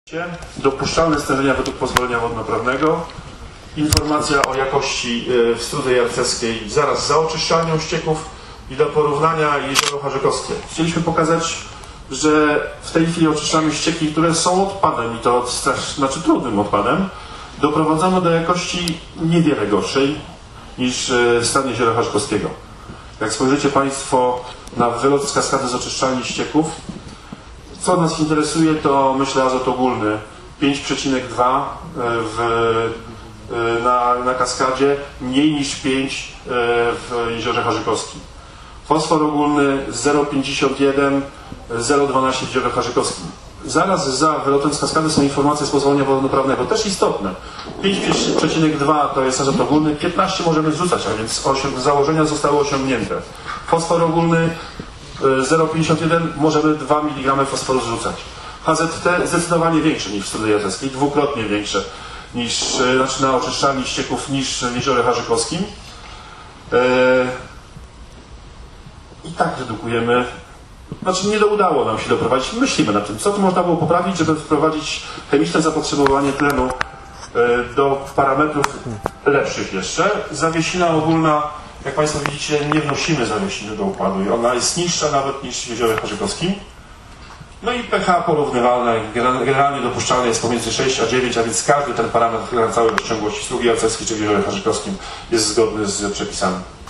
Dopuszczalne stężenia według pozwolenia wodnoprawnego. Informacja o jakości w Studze Jarceskiej zaraz za oczyszczalnią ścieków i do porównania jezioro Harzykowskie. Chcieliśmy pokazać, że w tej chwili oczyszczamy ścieki, które są odpadem i to znaczy trudnym odpadem. Doprowadzamy do jakości niewiele gorszej niż stan jeziora Harzykowskiego. Jak spojrzycie Państwo na wylot z kaskady z oczyszczalni ścieków, co nas interesuje, to myślę azot ogólny 5,2 na kaskadzie, mniej niż 5 w jeziorze Harzykowskim. Fosfor ogólny 0,51, 0,12 w jeziorze Harzykowskim. Zaraz za wylotem z kaskady są informacje z pozwolenia wodnoprawnego, też istotne. 5,2 to jest azot ogólny, 15 możemy zrzucać, a więc założenia zostały osiągnięte. Fosfor ogólny 0,51 możemy 2 mg fosforu zrzucać. HZT zdecydowanie większe niż w Studze Jarceskiej, dwukrotnie większe niż, znaczy na oczyszczalni ścieków niż w jeziorze Harzykowskim. I tak redukujemy, znaczy nie udało nam się doprowadzić, myślimy nad tym, co tu można było poprawić, żeby wprowadzić chemiczne zapotrzebowanie tlenu do parametrów lepszych jeszcze. Zawiesina ogólna, jak Państwo widzicie, nie wnosimy zawiesiny do układu i ona jest niższa nawet niż w jeziorze Harzykowskim. No i pH porównywalne, generalnie dopuszczalne jest pomiędzy 6 a 9, a więc każdy ten parametr na całej rozciągłości Stugi Jarcewskiej czy w jeziorze Harzykowskim jest zgodny z przepisami.